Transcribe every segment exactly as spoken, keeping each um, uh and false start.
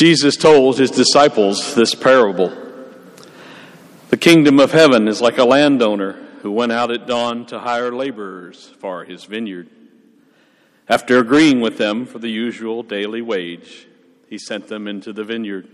Jesus told his disciples this parable. The kingdom of heaven is like a landowner who went out at dawn to hire laborers for his vineyard. After agreeing with them for the usual daily wage, he sent them into the vineyard.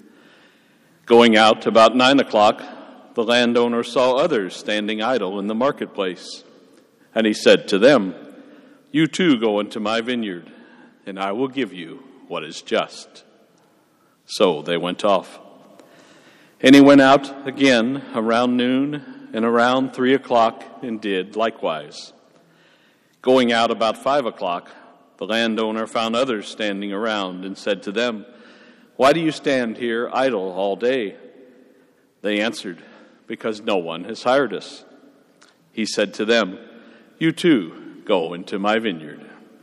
Going out about nine o'clock, the landowner saw others standing idle in the marketplace. And he said to them, "You too go into my vineyard, and I will give you what is just." So they went off. And he went out again around noon and around three o'clock and did likewise. Going out about five o'clock, the landowner found others standing around and said to them, "Why do you stand here idle all day?" They answered, "Because no one has hired us." He said to them, "You too go into my vineyard."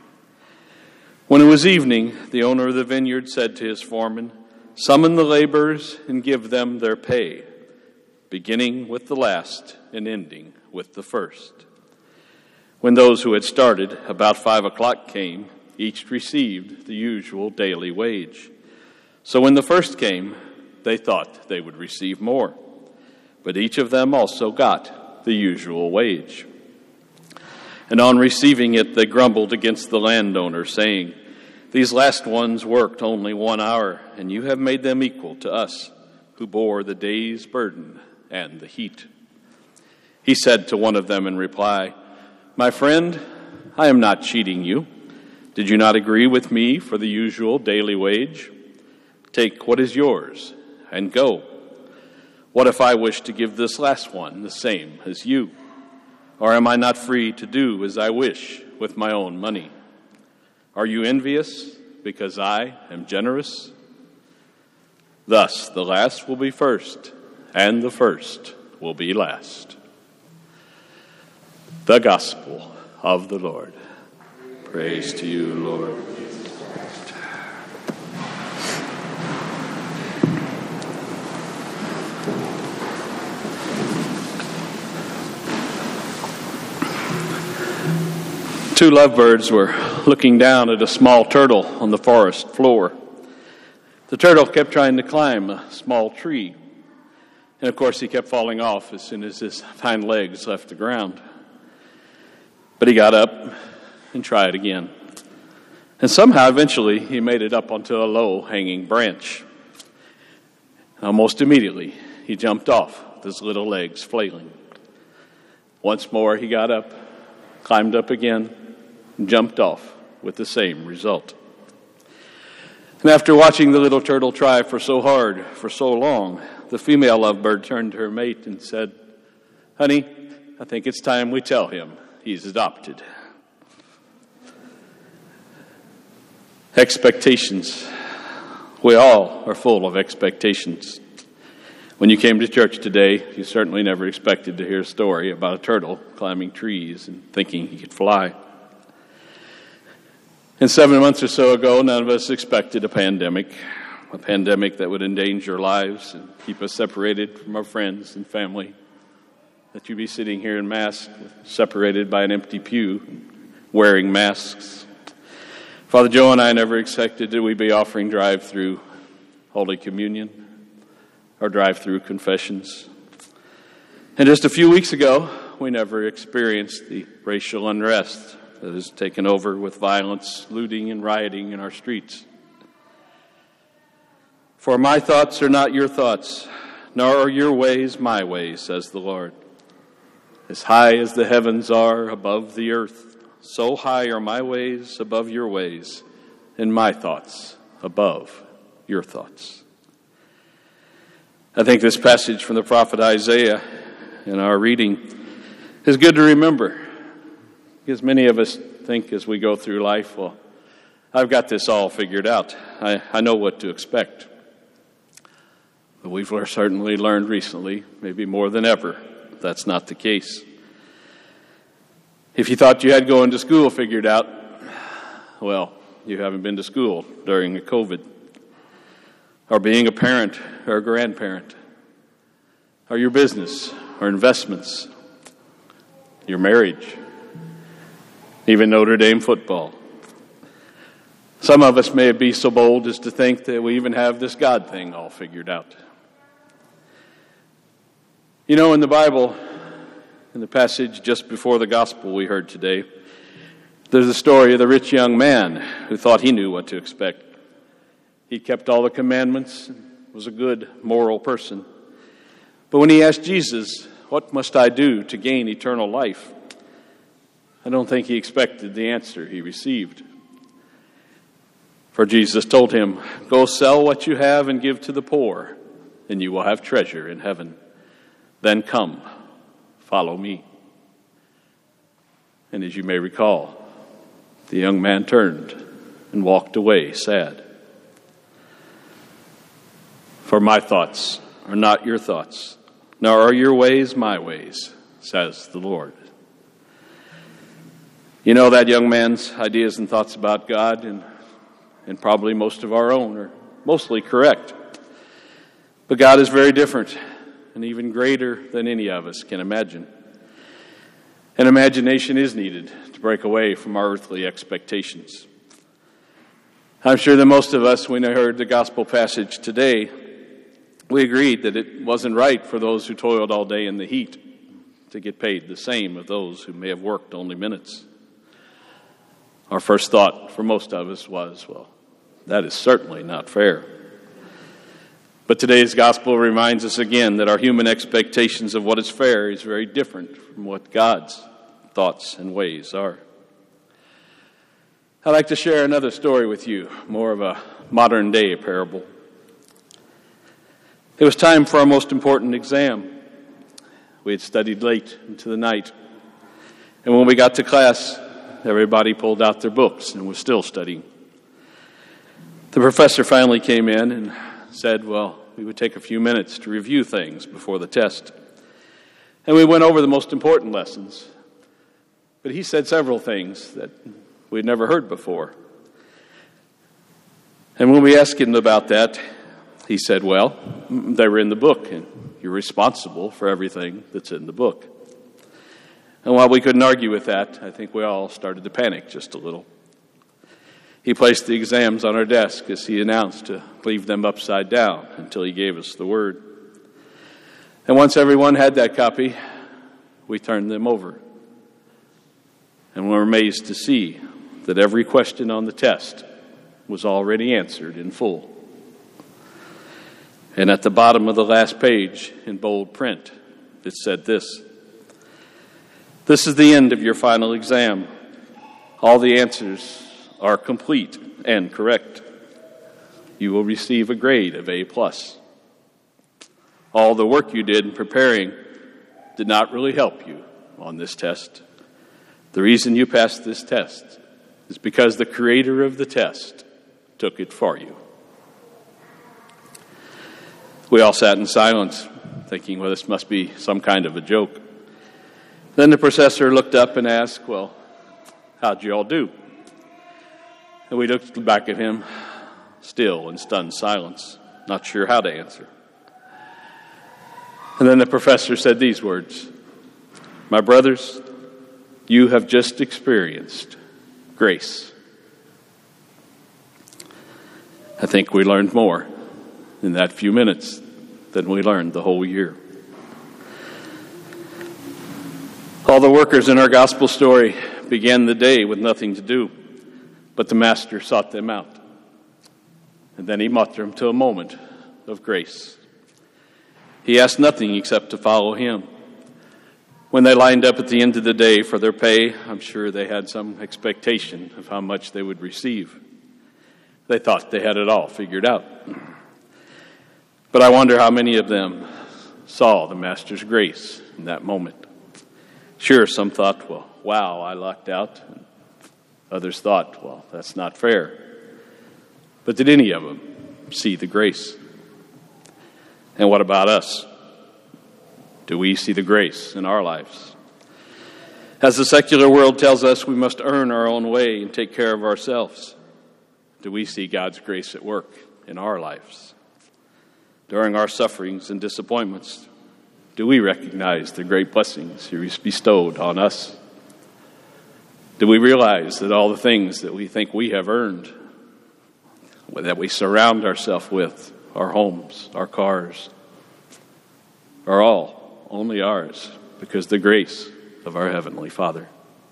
When it was evening, the owner of the vineyard said to his foreman, "Summon the laborers and give them their pay, beginning with the last and ending with the first." When those who had started about five o'clock came, each received the usual daily wage. So when the first came, they thought they would receive more, but each of them also got the usual wage. And on receiving it, they grumbled against the landowner, saying, "These last ones worked only one hour, and you have made them equal to us, who bore the day's burden and the heat." He said to one of them in reply, "My friend, I am not cheating you. Did you not agree with me for the usual daily wage? Take what is yours and go. What if I wish to give this last one the same as you? Or am I not free to do as I wish with my own money? Are you envious because I am generous? Thus the last will be first, and the first will be last." The Gospel of the Lord. Praise to you, Lord. Two lovebirds were looking down at a small turtle on the forest floor. The turtle kept trying to climb a small tree. And of course, he kept falling off as soon as his hind legs left the ground. But he got up and tried again. And somehow, eventually, he made it up onto a low-hanging branch. Almost immediately, he jumped off with his little legs flailing. Once more, he got up, climbed up again, and jumped off with the same result. And after watching the little turtle try for so hard, for so long, the female lovebird turned to her mate and said, "Honey, I think it's time we tell him he's adopted." Expectations. We all are full of expectations. When you came to church today, you certainly never expected to hear a story about a turtle climbing trees and thinking he could fly. And seven months or so ago, none of us expected a pandemic, a pandemic that would endanger lives and keep us separated from our friends and family, that you'd be sitting here in masks, separated by an empty pew, wearing masks. Father Joe and I never expected that we'd be offering drive-through Holy Communion or drive-through confessions. And just a few weeks ago, we never experienced the racial unrest that has taken over with violence, looting, and rioting in our streets. "For my thoughts are not your thoughts, nor are your ways my ways, says the Lord. As high as the heavens are above the earth, so high are my ways above your ways, and my thoughts above your thoughts." I think this passage from the prophet Isaiah in our reading is good to remember, because many of us think as we go through life, well, I've got this all figured out. I, I know what to expect. But we've certainly learned recently, maybe more than ever, that's not the case. If you thought you had going to school figured out, well, you haven't been to school during the COVID. Or being a parent or a grandparent. Or your business or investments. Your marriage. Even Notre Dame football. Some of us may be so bold as to think that we even have this God thing all figured out. You know, in the Bible, in the passage just before the gospel we heard today, there's a story of the rich young man who thought he knew what to expect. He kept all the commandments, was a good moral person. But when he asked Jesus, "What must I do to gain eternal life?" I don't think he expected the answer he received. For Jesus told him, "Go sell what you have and give to the poor, and you will have treasure in heaven. Then come, follow me." And as you may recall, the young man turned and walked away sad. For my thoughts are not your thoughts, nor are your ways my ways, says the Lord. You know, that young man's ideas and thoughts about God, and, and probably most of our own, are mostly correct. But God is very different and even greater than any of us can imagine. And imagination is needed to break away from our earthly expectations. I'm sure that most of us, when I heard the gospel passage today, we agreed that it wasn't right for those who toiled all day in the heat to get paid the same of those who may have worked only minutes. Our first thought for most of us was, well, that is certainly not fair. But today's gospel reminds us again that our human expectations of what is fair is very different from what God's thoughts and ways are. I'd like to share another story with you, more of a modern day parable. It was time for our most important exam. We had studied late into the night. And when we got to class, everybody pulled out their books and was still studying. The professor finally came in and said, well, we would take a few minutes to review things before the test. And we went over the most important lessons. But he said several things that we'd never heard before. And when we asked him about that, he said, well, they were in the book, and you're responsible for everything that's in the book. And while we couldn't argue with that, I think we all started to panic just a little. He placed the exams on our desk as he announced to leave them upside down until he gave us the word. And once everyone had that copy, we turned them over. And we were amazed to see that every question on the test was already answered in full. And at the bottom of the last page, in bold print, it said this: "This is the end of your final exam. All the answers are complete and correct. You will receive a grade of A plus. All the work you did in preparing did not really help you on this test. The reason you passed this test is because the creator of the test took it for you." We all sat in silence, thinking, well, this must be some kind of a joke. Then the professor looked up and asked, well, how'd you all do? And we looked back at him, still in stunned silence, not sure how to answer. And then the professor said these words: "My brothers, you have just experienced grace." I think we learned more in that few minutes than we learned the whole year. All the workers in our gospel story began the day with nothing to do, but the master sought them out. And then he brought them to a moment of grace. He asked nothing except to follow him. When they lined up at the end of the day for their pay, I'm sure they had some expectation of how much they would receive. They thought they had it all figured out. But I wonder how many of them saw the master's grace in that moment. Sure, some thought, well, wow, I lucked out. And others thought, well, that's not fair. But did any of them see the grace? And what about us? Do we see the grace in our lives? As the secular world tells us we must earn our own way and take care of ourselves, do we see God's grace at work in our lives? During our sufferings and disappointments, do we recognize the great blessings He bestowed on us? Do we realize that all the things that we think we have earned that we surround ourselves with, our homes, our cars, are all only ours because of the grace of our Heavenly Father.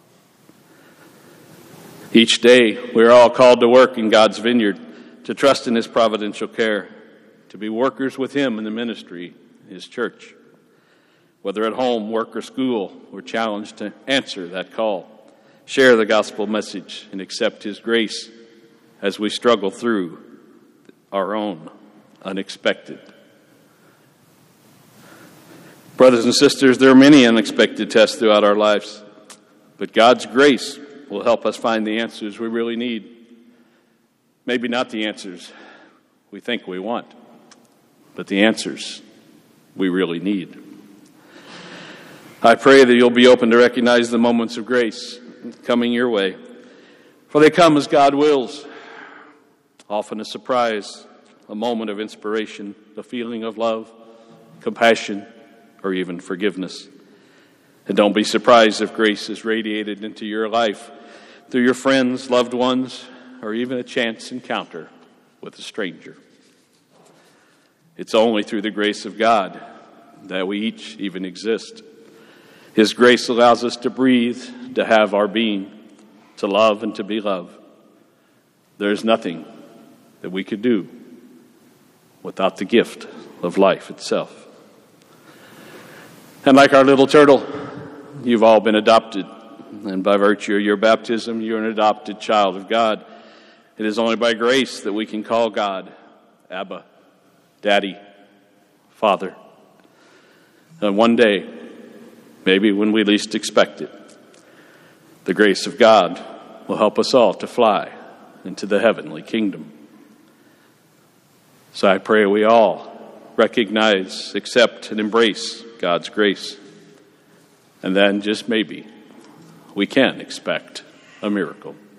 Each day, we're all called to work in God's vineyard, to trust in His providential care, to be workers with Him in the ministry, His church. Whether at home, work, or school, we're challenged to answer that call, share the gospel message, and accept His grace as we struggle through our own unexpected. Brothers and sisters, there are many unexpected tests throughout our lives, but God's grace will help us find the answers we really need. Maybe not the answers we think we want, but the answers we really need. I pray that you'll be open to recognize the moments of grace coming your way, for they come as God wills, often a surprise, a moment of inspiration, a feeling of love, compassion, or even forgiveness. And don't be surprised if grace is radiated into your life through your friends, loved ones, or even a chance encounter with a stranger. It's only through the grace of God that we each even exist. His grace allows us to breathe, to have our being, to love and to be loved. There is nothing that we could do without the gift of life itself. And like our little turtle, you've all been adopted. And by virtue of your baptism, you're an adopted child of God. It is only by grace that we can call God Abba, Daddy, Father. And one day, maybe when we least expect it, the grace of God will help us all to fly into the heavenly kingdom. So I pray we all recognize, accept, and embrace God's grace. And then, just maybe, we can expect a miracle.